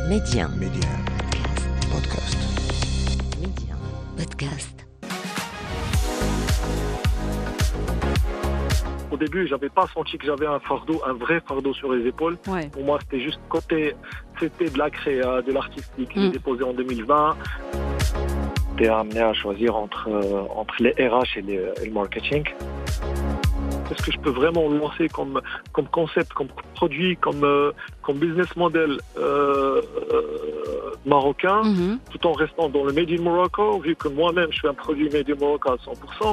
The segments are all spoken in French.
Média. Média. Podcast. Média. Podcast. Au début, j'avais pas senti que j'avais un fardeau, un vrai fardeau sur les épaules. Ouais. Pour moi, c'était juste c'était de la créa, de l'artistique. J'ai déposé en 2020. J'étais amené à choisir entre les RH et le marketing. Qu'est-ce que je peux vraiment lancer comme concept, comme produit, comme business model marocain, tout en restant dans le Made in Morocco, vu que moi-même, je fais un produit Made in Morocco à 100%.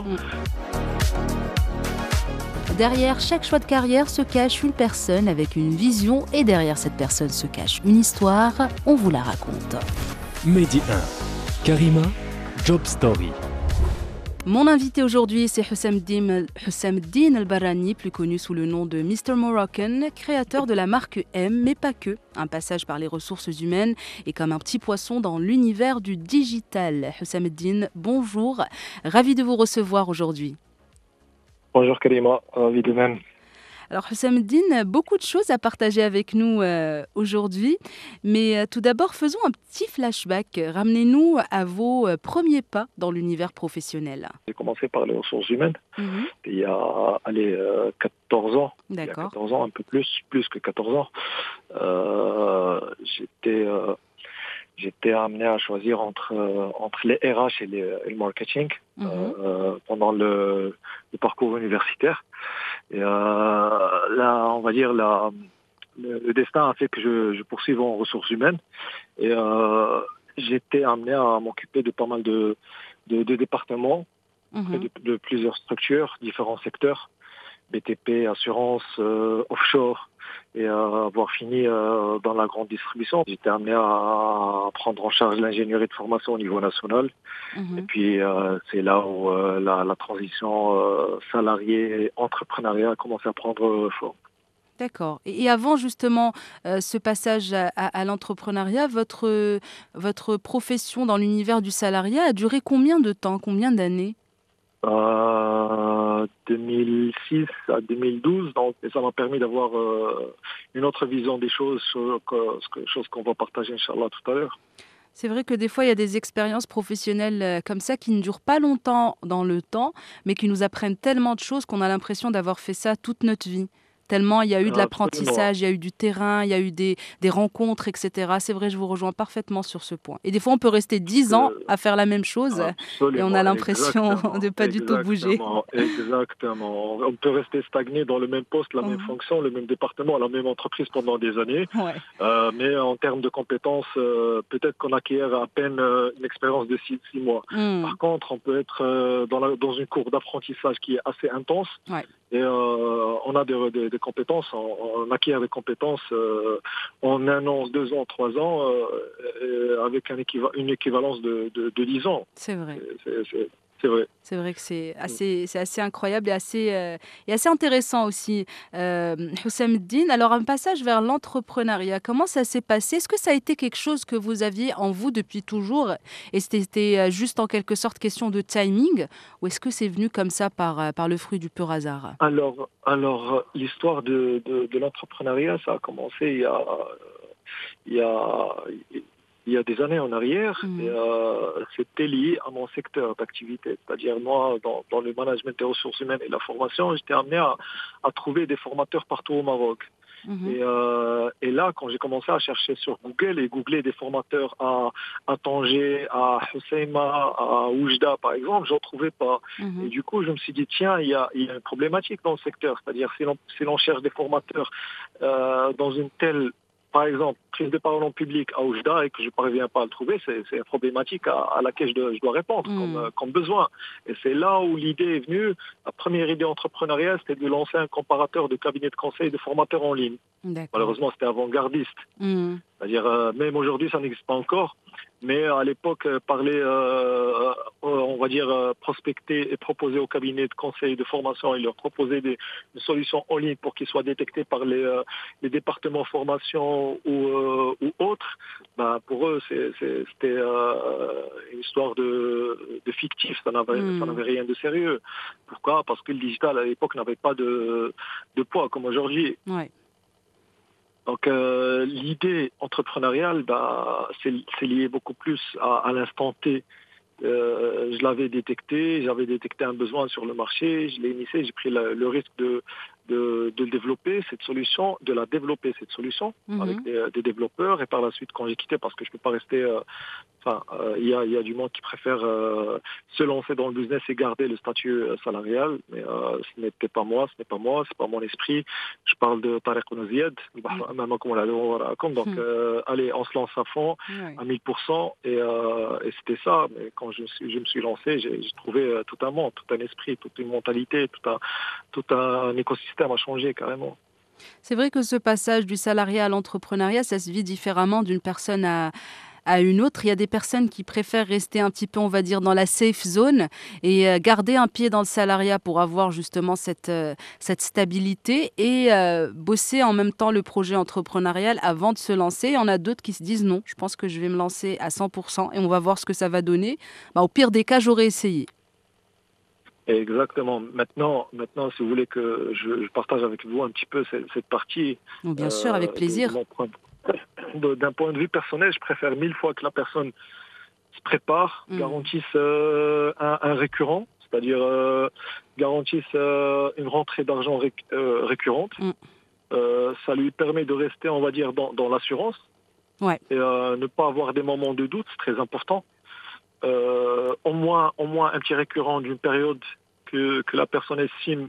Derrière chaque choix de carrière se cache une personne avec une vision et derrière cette personne se cache une histoire. On vous la raconte. Mehdi 1, Karima, Job Story. Mon invité aujourd'hui, c'est Hussamdine El-Barrani, plus connu sous le nom de Mr. Moroccan, créateur de la marque M, mais pas que. Un passage par les ressources humaines et comme un petit poisson dans l'univers du digital. Hussamdine, bonjour. Ravi de vous recevoir aujourd'hui. Bonjour Karima, ravi de même. Alors Hussamdine, beaucoup de choses à partager avec nous aujourd'hui, mais tout d'abord faisons un petit flashback. Ramenez-nous à vos premiers pas dans l'univers professionnel. J'ai commencé par les ressources humaines il y a 14 ans. D'accord. Il y a 14 ans, un peu plus que 14 ans. J'étais amené à choisir entre les RH et le marketing pendant le parcours universitaire. Et là, on va dire, le destin a fait que je poursuive en ressources humaines. Et j'étais amené à m'occuper de pas mal de départements, de plusieurs structures, différents secteurs, BTP, assurance, offshore. Et avoir fini dans la grande distribution, j'étais amené à prendre en charge l'ingénierie de formation au niveau national. Et puis c'est là où la transition salarié-entrepreneuriat a commencé à prendre forme. D'accord. Et avant justement ce passage à l'entrepreneuriat, votre profession dans l'univers du salariat a duré combien de temps, combien d'années ? 2006 à 2012, donc ça m'a permis d'avoir une autre vision des choses, chose qu'on va partager, Inch'Allah, tout à l'heure. C'est vrai que des fois, il y a des expériences professionnelles comme ça qui ne durent pas longtemps dans le temps, mais qui nous apprennent tellement de choses qu'on a l'impression d'avoir fait ça toute notre vie. Tellement il y a eu de l'apprentissage, il y a eu du terrain, il y a eu des rencontres, etc. C'est vrai, je vous rejoins parfaitement sur ce point. Et des fois, on peut rester 10 ans à faire la même chose et on a l'impression de ne pas du tout bouger. Exactement. On peut rester stagné dans le même poste, la même fonction, le même département, la même entreprise pendant des années. Ouais. Mais en termes de compétences, peut-être qu'on acquiert à peine une expérience de 6 mois. Par contre, on peut être dans une courbe d'apprentissage qui est assez intense. Ouais. Et on a des compétences, on acquiert des compétences en 1 an, 2 ans, 3 ans, avec une équivalence de 10 ans. C'est vrai. C'est vrai. C'est vrai que c'est assez incroyable et assez intéressant aussi. Hussamdine, alors un passage vers l'entrepreneuriat, comment ça s'est passé ? Est-ce que ça a été quelque chose que vous aviez en vous depuis toujours et c'était juste en quelque sorte question de timing ou est-ce que c'est venu comme ça par le fruit du pur hasard ? Alors l'histoire de l'entrepreneuriat, ça a commencé il y a des années en arrière, et c'était lié à mon secteur d'activité. C'est-à-dire, moi, dans le management des ressources humaines et la formation, j'étais amené à trouver des formateurs partout au Maroc. Et là, quand j'ai commencé à chercher sur Google et googler des formateurs à Tanger, à Hoceima, à Oujda, par exemple, j'en trouvais pas. Et du coup, je me suis dit, tiens, il y a une problématique dans le secteur. C'est-à-dire, si l'on cherche des formateurs dans une telle, par exemple, prise de parole en public à Oujda et que je ne parviens pas à le trouver, c'est une problématique à laquelle je dois répondre comme besoin. Et c'est là où l'idée est venue. La première idée entrepreneuriale, c'était de lancer un comparateur de cabinets de conseil de formateurs en ligne. D'accord. Malheureusement, c'était avant-gardiste. C'est-à-dire, même aujourd'hui, ça n'existe pas encore. Mais à l'époque, parler, on va dire, prospecter et proposer aux cabinets de conseil de formation et leur proposer des solutions en ligne pour qu'ils soient détectés par les départements formation ou autres, ben, pour eux, c'était une histoire de fictif, ça n'avait rien de sérieux. Pourquoi ? Parce que le digital, à l'époque, n'avait pas de poids comme aujourd'hui. Ouais. Donc l'idée entrepreneuriale, c'est lié beaucoup plus à l'instant T. Je l'avais détecté, j'avais détecté un besoin sur le marché, je l'ai initié, j'ai pris le risque de développer cette solution, de la développer cette solution avec des développeurs. Et par la suite, quand j'ai quitté, parce que je ne peux pas rester... il y a du monde qui préfère se lancer dans le business et garder le statut salarial, mais ce n'était pas moi, c'est pas mon esprit. Je parle de Tariq Nouziad, donc allez, on se lance à fond, à 1000%, et c'était ça. Mais quand je me suis lancé, j'ai trouvé tout un monde, tout un esprit, toute une mentalité, tout un écosystème a changé carrément. C'est vrai que ce passage du salariat à l'entrepreneuriat, ça se vit différemment d'une personne à une autre. Il y a des personnes qui préfèrent rester un petit peu, on va dire, dans la safe zone et garder un pied dans le salariat pour avoir justement cette stabilité et bosser en même temps le projet entrepreneurial avant de se lancer. Il y en a d'autres qui se disent non, je pense que je vais me lancer à 100% et on va voir ce que ça va donner. Au pire des cas, j'aurais essayé. Exactement. Maintenant, si vous voulez que je partage avec vous un petit peu cette partie. Bien sûr, avec plaisir. D'un point de vue personnel, je préfère 1000 fois que la personne se prépare, garantisse un récurrent, c'est-à-dire garantisse une rentrée d'argent récurrente. Ça lui permet de rester, on va dire, dans l'assurance. Ouais. Et ne pas avoir des moments de doute, c'est très important. Au moins un petit récurrent d'une période que la personne estime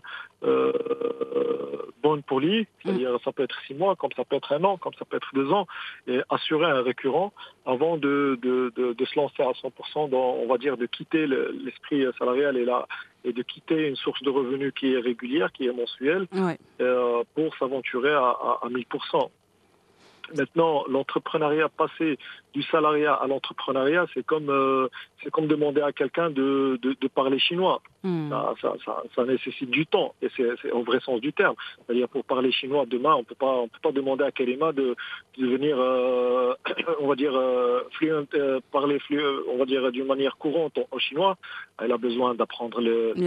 bonne pour lui, c'est-à-dire ça peut être 6 mois, comme ça peut être 1 an, comme ça peut être 2 ans, et assurer un récurrent avant de se lancer à 100% on va dire, de quitter l'esprit salarial et de quitter une source de revenus qui est régulière, qui est mensuelle, pour s'aventurer à 1000%. Maintenant, l'entrepreneuriat, passer du salariat à l'entrepreneuriat, c'est comme demander à quelqu'un de parler chinois. Ça nécessite du temps, et c'est au vrai sens du terme. C'est-à-dire, pour parler chinois demain, on peut pas demander à Kalima de devenir, on va dire, parler on va dire, d'une manière courante en chinois. Elle a besoin d'apprendre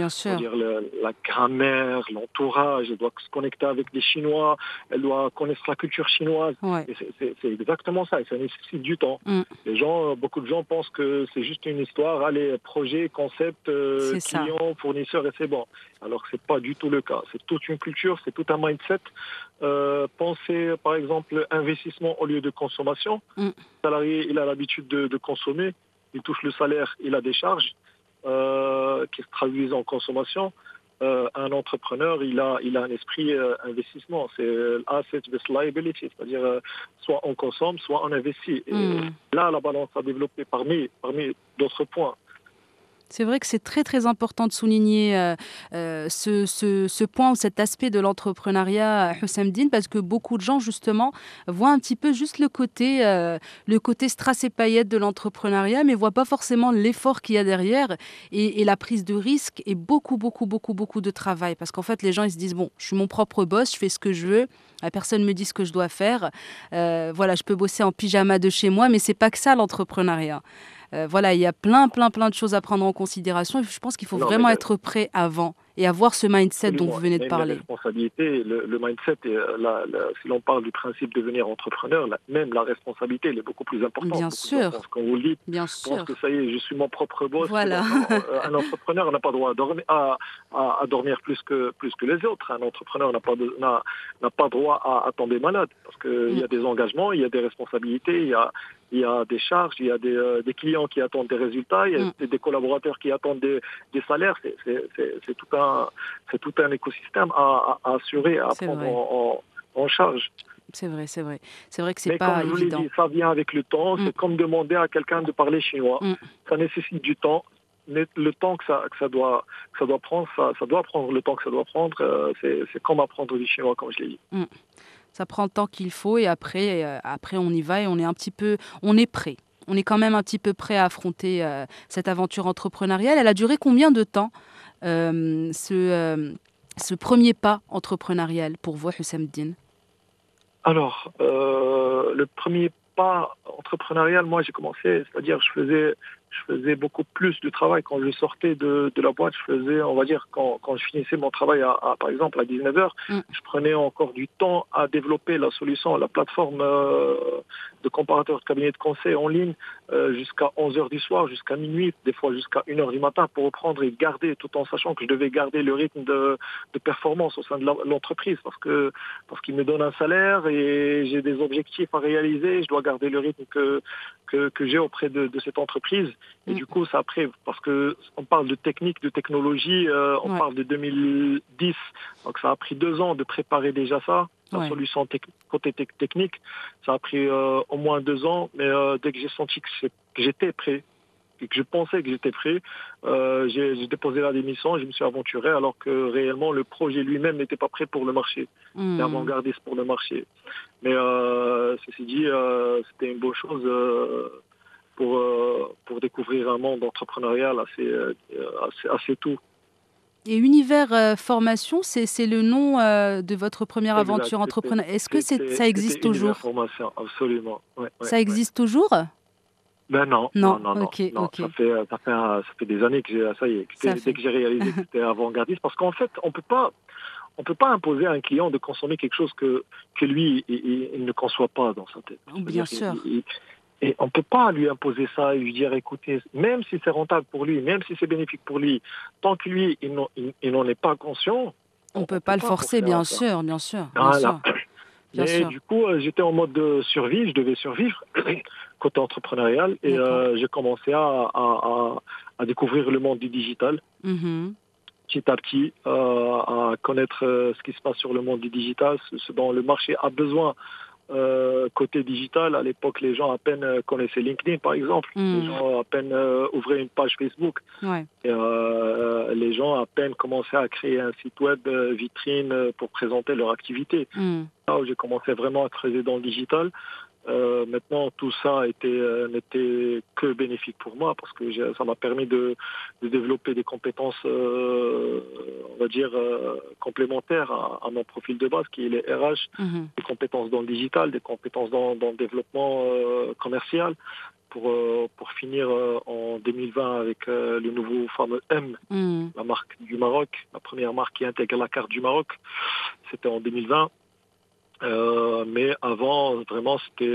la grammaire, l'entourage. Elle doit se connecter avec des Chinois. Elle doit connaître la culture chinoise. Ouais. Et c'est exactement ça. Et ça nécessite du temps. Beaucoup de gens pensent que c'est juste une histoire, allez, projet, concept, client, fournisseur, et c'est bon. Alors c'est pas du tout le cas. C'est toute une culture, c'est tout un mindset. Pensez, par exemple, investissement au lieu de consommation. Le salarié, il a l'habitude de consommer. Il touche le salaire, il a des charges qui se traduisent en consommation. Un entrepreneur, il a un esprit investissement. C'est asset versus liability, c'est-à-dire soit on consomme, soit on investit. Et là, la balance à développer parmi d'autres points. C'est vrai que c'est très très important de souligner ce point ou cet aspect de l'entrepreneuriat, Houssam Dine, parce que beaucoup de gens justement voient un petit peu juste le côté strass et paillettes de l'entrepreneuriat, mais voient pas forcément l'effort qu'il y a derrière et la prise de risque et beaucoup de travail. Parce qu'en fait, les gens ils se disent bon, je suis mon propre boss, je fais ce que je veux, personne me dit ce que je dois faire. Voilà, je peux bosser en pyjama de chez moi, mais c'est pas que ça l'entrepreneuriat. Voilà, il y a plein de choses à prendre en considération. Je pense qu'il faut vraiment être prêt avant et avoir ce mindset dont vous venez de parler. La responsabilité, le mindset, si l'on parle du principe de devenir entrepreneur, même la responsabilité, elle est beaucoup plus importante. Bien sûr. Quand vous le dites, bien sûr. Je pense que ça y est, je suis mon propre boss. Voilà. Un entrepreneur n'a pas droit à dormir plus que les autres. Un entrepreneur n'a pas droit à tomber malade parce qu'il y a des engagements, il y a des responsabilités, il y a des charges, il y a des clients qui attendent des résultats, il y a des collaborateurs qui attendent des salaires. C'est tout un écosystème à assurer, à prendre en charge. C'est vrai que c'est pas évident. Mais comme je vous l'ai dit, ça vient avec le temps. C'est comme demander à quelqu'un de parler chinois. Ça nécessite du temps. Le temps que ça doit prendre, ça doit prendre le temps que ça doit prendre. C'est comme apprendre du chinois, comme je l'ai dit. Ça prend le temps qu'il faut et après on y va et on est prêt. On est quand même un petit peu prêt à affronter cette aventure entrepreneuriale. Elle a duré combien de temps, ce premier pas entrepreneurial pour vous, Houssam Dine? Alors, le premier pas entrepreneurial, moi j'ai commencé, c'est-à-dire je faisais je faisais beaucoup plus de travail. Quand je sortais de la boîte, je faisais, on va dire, quand je finissais mon travail, par exemple, à 19h, je prenais encore du temps à développer la solution, la plateforme de comparateur de cabinet de conseil en ligne jusqu'à 11h du soir, jusqu'à minuit, des fois jusqu'à 1h du matin pour reprendre et garder, tout en sachant que je devais garder le rythme de performance au sein de l'entreprise parce qu'il me donne un salaire et j'ai des objectifs à réaliser. Je dois garder le rythme que j'ai auprès de cette entreprise. Et du coup, ça après, parce que on parle de technique, de technologie, on parle de 2010. Donc ça a pris 2 ans de préparer déjà ça. La solution côté technique, ça a pris au moins 2 ans. Mais dès que j'ai senti que j'étais prêt, et que je pensais que j'étais prêt, j'ai déposé la démission et je me suis aventuré alors que réellement le projet lui-même n'était pas prêt pour le marché. C'était avant-gardiste pour le marché. Mais ceci dit, c'était une bonne chose pour découvrir un monde entrepreneurial assez tout. Et Univers Formation, c'est le nom de votre première aventure entrepreneuriale. Est-ce que ça existe toujours? Univers Formation, absolument. Ça existe toujours? Ben non. Okay. Ça fait des années que dès que j'ai réalisé que c'était avant-gardiste, parce qu'en fait, on peut pas imposer à un client de consommer quelque chose que lui il ne conçoit pas dans sa tête. Bien sûr. Et on ne peut pas lui imposer ça et lui dire, écoutez, même si c'est rentable pour lui, même si c'est bénéfique pour lui, tant que lui, il n'en est pas conscient... On ne peut pas le forcer, bien sûr. Voilà. Mais du coup, j'étais en mode de survie, je devais survivre côté entrepreneurial et j'ai commencé à découvrir le monde du digital. Petit à petit, à connaître ce qui se passe sur le monde du digital, ce dont le marché a besoin. Côté digital, à l'époque, les gens à peine connaissaient LinkedIn, par exemple. Les gens à peine ouvraient une page Facebook. Et, les gens à peine commençaient à créer un site web vitrine pour présenter leur activité. Là où j'ai commencé vraiment à creuser dans le digital. Maintenant, tout ça n'était que bénéfique pour moi parce que ça m'a permis de développer des compétences, on va dire, complémentaires à mon profil de base, qui est les RH, des compétences dans le digital, des compétences dans le développement commercial, pour finir en 2020 avec le nouveau fameux M, la marque du Maroc, la première marque qui intègre la carte du Maroc. C'était en 2020. Mais avant, vraiment, c'était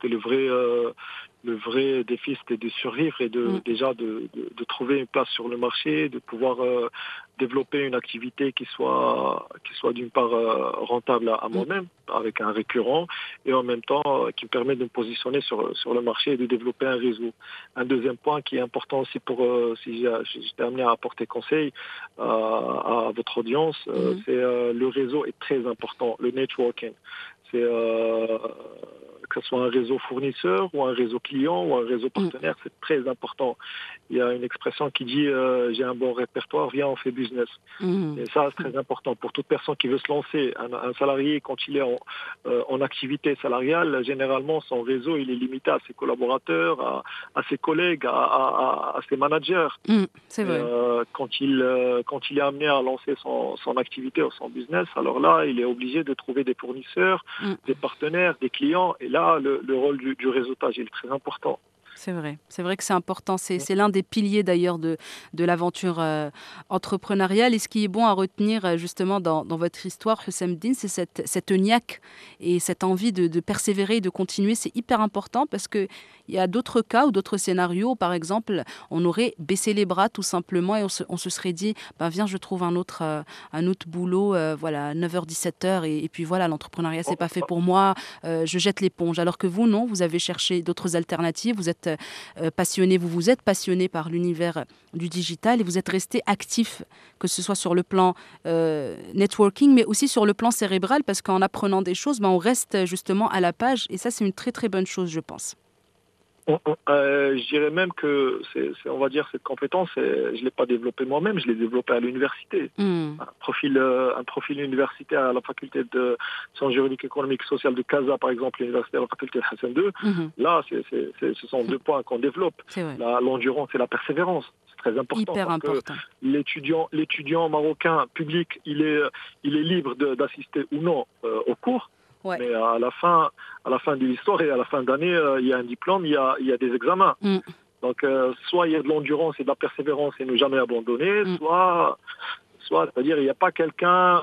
le vrai défi, c'était de survivre et déjà de trouver une place sur le marché, de pouvoir développer une activité qui soit d'une part rentable à moi-même, avec un récurrent, et en même temps qui me permet de me positionner sur le marché et de développer un réseau. Un deuxième point qui est important aussi si j'étais amené à apporter conseil à votre audience, c'est le réseau est très important, le networking. C'est que ce soit un réseau fournisseur ou un réseau client ou un réseau partenaire, c'est très important. Il y a une expression qui dit j'ai un bon répertoire, viens on fait business. Et ça c'est très important pour toute personne qui veut se lancer. Un salarié quand il est en activité salariale, généralement son réseau il est limité à ses collaborateurs, à ses collègues, à ses managers. C'est vrai. Quand il est amené à lancer son activité ou son business, alors là il est obligé de trouver des fournisseurs, des partenaires, des clients. Et là, le rôle du réseautage est très important. C'est vrai que c'est important. C'est l'un des piliers d'ailleurs de l'aventure entrepreneuriale. Et ce qui est bon à retenir justement dans votre histoire, Hussam Din, c'est cette niaque et cette envie de persévérer et de continuer. C'est hyper important parce qu'il y a d'autres cas ou d'autres scénarios où, par exemple, on aurait baissé les bras tout simplement et on se serait dit, viens, je trouve un autre boulot, voilà, 9h, 17h et puis voilà, l'entrepreneuriat, c'est pas fait pour moi, je jette l'éponge. Alors que vous, non, vous avez cherché d'autres alternatives, vous êtes passionné, vous êtes passionné par l'univers du digital et vous êtes resté actif, que ce soit sur le plan networking, mais aussi sur le plan cérébral, parce qu'en apprenant des choses, on reste justement à la page et ça, c'est une très très bonne chose, je pense. Je dirais même que on va dire cette compétence, je ne l'ai pas développée moi-même, je l'ai développée à l'université. Un profil universitaire à la faculté de sciences juridiques, économiques, sociales de Casa, par exemple, l'université à la faculté de Hassan II. Là, ce sont 2 points qu'on développe. L'endurance et la persévérance. C'est très important. Hyper important. L'étudiant marocain public, il est libre d'assister ou non aux cours. Mais à la fin de l'histoire et à la fin d'année, il y a un diplôme, il y a des examens. Donc, soit il y a de l'endurance et de la persévérance et ne jamais abandonner, soit, c'est-à-dire, il n'y a pas quelqu'un,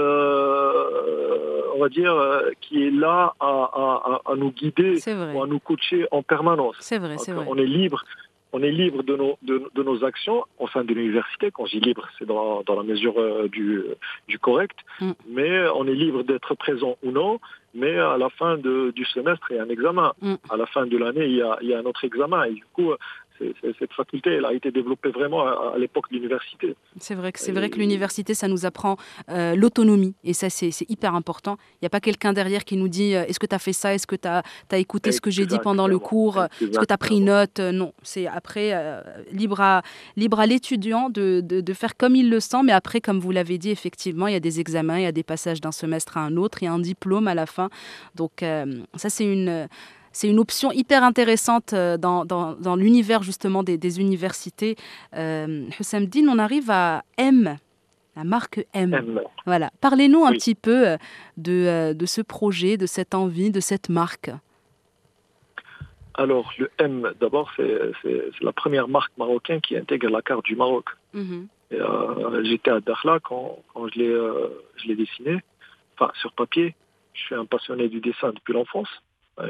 on va dire, qui est là à nous guider ou à nous coacher en permanence. C'est vrai, donc, c'est vrai. On est libre de nos actions, enfin de l'université. Quand je dis libre, c'est dans la mesure du correct, mais on est libre d'être présent ou non, mais à la fin du semestre, il y a un examen. À la fin de l'année, il y a un autre examen. Et du coup, cette faculté, elle a été développée vraiment à l'époque de l'université. C'est vrai que l'université, ça nous apprend l'autonomie. Et ça, c'est hyper important. Il n'y a pas quelqu'un derrière qui nous dit est-ce que tu as fait ça? Est-ce que tu as écouté ce que j'ai dit pendant le cours? Est-ce que tu as pris note? Non. C'est après libre à l'étudiant de faire comme il le sent. Mais après, comme vous l'avez dit, effectivement, il y a des examens, il y a des passages d'un semestre à un autre. Il y a un diplôme à la fin. Donc, ça, c'est une option hyper intéressante dans l'univers justement des universités. Hussam Dine, on arrive à M, la marque M. Voilà. Parlez-nous un petit peu de ce projet, de cette envie, de cette marque. Alors, le M, d'abord, c'est la première marque marocaine qui intègre la carte du Maroc. Et, j'étais à Dakhla quand je l'ai dessiné, enfin sur papier. Je suis un passionné du dessin depuis l'enfance. Et,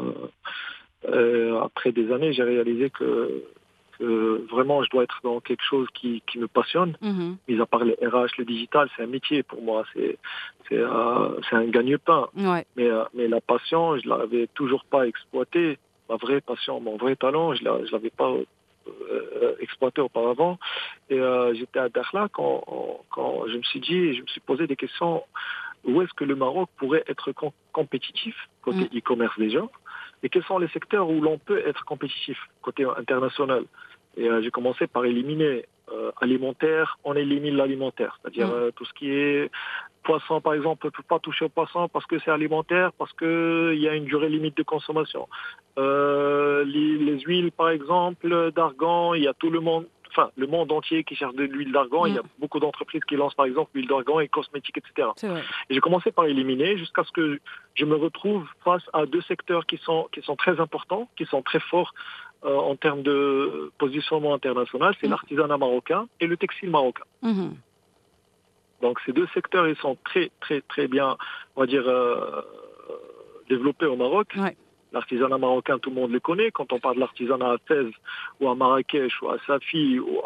après des années, j'ai réalisé que vraiment, je dois être dans quelque chose qui me passionne. Mis à part les RH, le digital, c'est un métier pour moi. C'est un gagne-pain. Ouais. Mais la passion, je l'avais toujours pas exploitée. Ma vraie passion, mon vrai talent, je l'avais pas exploité auparavant. Et j'étais à Dakhla quand je me suis posé des questions. Où est-ce que le Maroc pourrait être compétitif côté e-commerce déjà? Et quels sont les secteurs où l'on peut être compétitif côté international? Et j'ai commencé par éliminer alimentaire. On élimine l'alimentaire, c'est-à-dire tout ce qui est poisson, par exemple, on ne peut pas toucher au poisson parce que c'est alimentaire, parce qu'il y a une durée limite de consommation. Les huiles, par exemple, d'argan, il y a tout le monde entier qui cherche de l'huile d'argan. Il y a beaucoup d'entreprises qui lancent, par exemple, l'huile d'argan et cosmétiques, etc. Et j'ai commencé par éliminer jusqu'à ce que je me retrouve face à deux secteurs qui sont très importants, qui sont très forts en termes de positionnement international. C'est l'artisanat marocain et le textile marocain. Donc ces deux secteurs, ils sont très, très, très bien, on va dire, développés au Maroc. L'artisanat marocain, tout le monde le connaît. Quand on parle de l'artisanat à Fès ou à Marrakech ou à Safi ou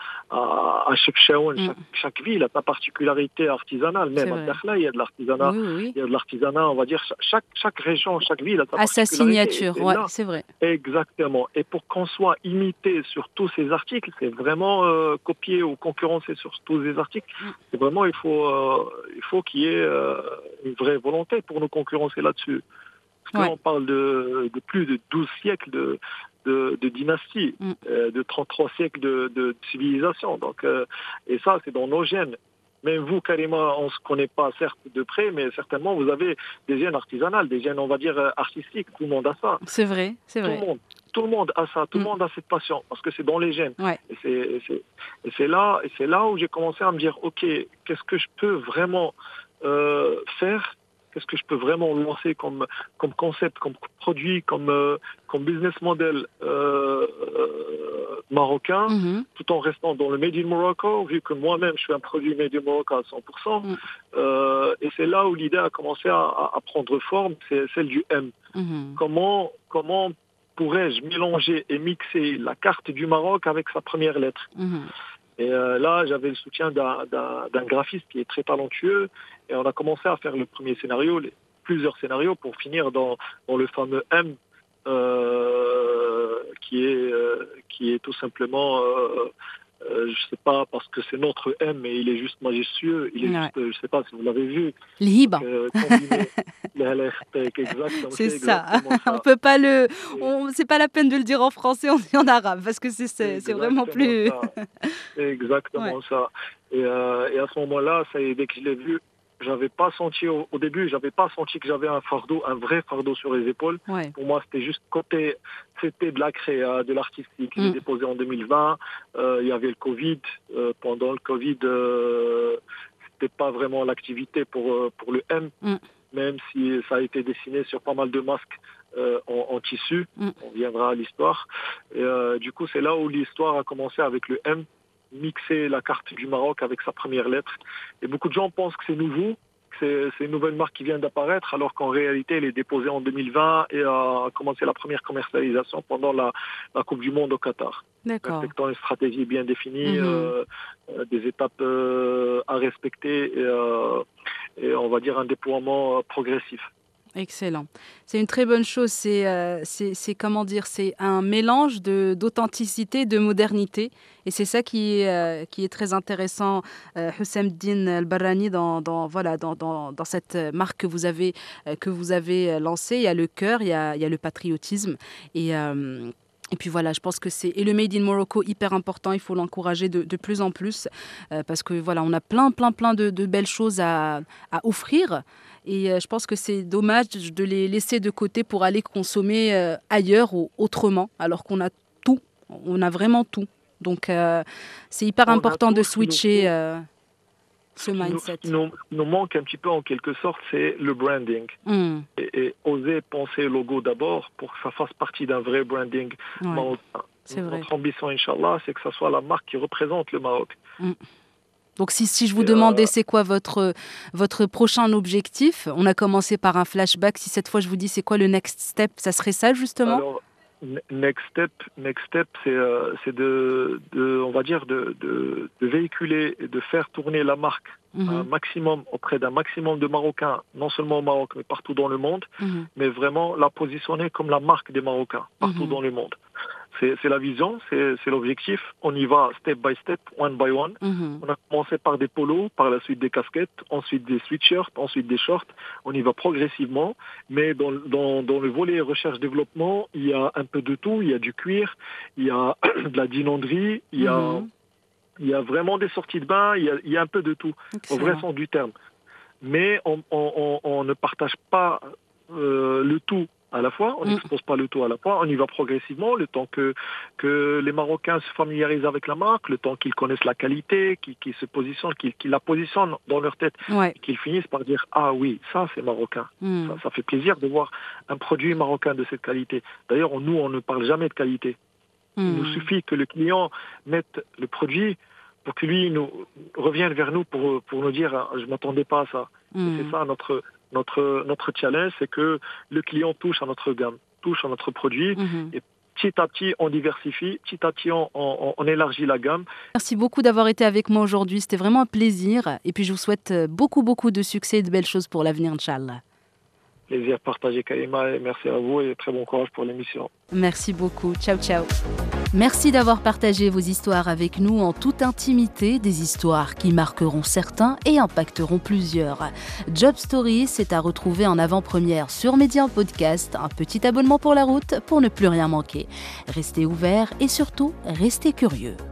à Chefchaouen, chaque ville a sa particularité artisanale. Même à Dakhla, il y a de l'artisanat. Il y a de l'artisanat, on va dire, chaque région, chaque ville a sa particularité. À sa signature, c'est vrai. Exactement. Et pour qu'on soit imité sur tous ces articles, c'est vraiment copier ou concurrencer sur tous ces articles. C'est vraiment, il faut qu'il y ait une vraie volonté pour nous concurrencer là-dessus. Parce qu'on parle de plus de 12 siècles de dynastie, de 33 siècles de civilisation. Donc, et ça, c'est dans nos gènes. Même vous, Karima, on ne se connaît pas certes de près, mais certainement vous avez des gènes artisanales, des gènes, on va dire, artistiques. Tout le monde a ça. C'est vrai, c'est vrai. Tout le monde a ça, tout le monde a cette passion, parce que c'est dans les gènes. Et c'est là où j'ai commencé à me dire, ok, qu'est-ce que je peux vraiment faire? Qu'est-ce que je peux vraiment lancer comme concept, comme produit, comme business model marocain, tout en restant dans le Made in Morocco, vu que moi-même, je suis un produit Made in Morocco à 100%. Et c'est là où l'idée a commencé à prendre forme, c'est celle du M. Comment pourrais-je mélanger et mixer la carte du Maroc avec sa première lettre? Et là, j'avais le soutien d'un graphiste qui est très talentueux. Et on a commencé à faire le premier scénario, plusieurs scénarios pour finir dans le fameux M, qui est tout simplement, je sais pas, parce que c'est notre M, mais il est juste majestueux. Il est juste, je sais pas si vous l'avez vu. Libre. C'est ça. On peut pas c'est pas la peine de le dire en français, on dit en arabe, parce que c'est vraiment plus. C'est exactement ça. Et à ce moment-là, dès que je l'ai vu, j'avais pas senti au début, j'avais pas senti que j'avais un vrai fardeau sur les épaules. Pour moi, c'était juste c'était de la créa, de l'artistique. Je l'ai déposé en 2020. Il y avait le Covid. Pendant le Covid, c'était pas vraiment l'activité pour le M. Même si ça a été dessiné sur pas mal de masques en tissu. On viendra à l'histoire. Et, du coup, c'est là où l'histoire a commencé avec le M, mixer la carte du Maroc avec sa première lettre. Et beaucoup de gens pensent que c'est nouveau, que c'est une nouvelle marque qui vient d'apparaître, alors qu'en réalité, elle est déposée en 2020 et a commencé la première commercialisation pendant la Coupe du Monde au Qatar. D'accord. Respectant une stratégie bien définie, des étapes à respecter et on va dire un déploiement progressif. Excellent. C'est une très bonne chose. C'est comment dire, c'est un mélange d'authenticité, de modernité. Et c'est ça qui est très intéressant, Houssem Din El-Barrani, dans cette marque que vous avez lancée. Il y a le cœur, il y a le patriotisme. Et puis voilà, je pense que et le Made in Morocco, hyper important, il faut l'encourager de plus en plus parce que voilà, on a plein de belles choses à offrir et je pense que c'est dommage de les laisser de côté pour aller consommer ailleurs ou autrement alors qu'on a tout, on a vraiment tout. Donc c'est hyper important de switcher ce mindset. Ce qui nous manque un petit peu en quelque sorte, c'est le branding. Et oser penser logo d'abord pour que ça fasse partie d'un vrai branding marocain. C'est vrai. Notre ambition, Inch'Allah, c'est que ça soit la marque qui représente le Maroc. Donc si je vous demandais c'est quoi votre prochain objectif, on a commencé par un flashback, si cette fois je vous dis c'est quoi le next step, ça serait ça justement ? Alors, next step, c'est on va dire de véhiculer et de faire tourner la marque un maximum auprès d'un maximum de Marocains, non seulement au Maroc mais partout dans le monde, mais vraiment la positionner comme la marque des Marocains partout dans le monde. C'est la vision, c'est l'objectif. On y va step by step, one by one. On a commencé par des polos, par la suite des casquettes, ensuite des sweatshirts, ensuite des shorts. On y va progressivement. Mais dans le volet recherche-développement, il y a un peu de tout. Il y a du cuir, il y a de la dinonderie, il y a vraiment des sorties de bain, il y a un peu de tout, au vrai sens du terme. Mais on ne partage pas le tout à la fois, on n'expose pas le tout à la fois, on y va progressivement, le temps que les Marocains se familiarisent avec la marque, le temps qu'ils connaissent la qualité, qu'ils se positionnent, qu'ils la positionnent dans leur tête, qu'ils finissent par dire « Ah oui, ça c'est marocain ». Ça fait plaisir de voir un produit marocain de cette qualité. D'ailleurs, nous, on ne parle jamais de qualité. Il nous suffit que le client mette le produit pour que lui nous revienne vers nous pour nous dire « Je ne m'attendais pas à ça ». C'est ça notre challenge, c'est que le client touche à notre gamme, touche à notre produit et petit à petit on diversifie, petit à petit on élargit la gamme. Merci beaucoup d'avoir été avec moi aujourd'hui, c'était vraiment un plaisir et puis je vous souhaite beaucoup de succès et de belles choses pour l'avenir, Inch'Allah. Plaisir partagé, Karima, et merci à vous et très bon courage pour l'émission. Merci beaucoup, ciao. Merci d'avoir partagé vos histoires avec nous en toute intimité, des histoires qui marqueront certains et impacteront plusieurs. Job Story, c'est à retrouver en avant-première sur Média Podcast, un petit abonnement pour la route pour ne plus rien manquer. Restez ouverts et surtout, restez curieux.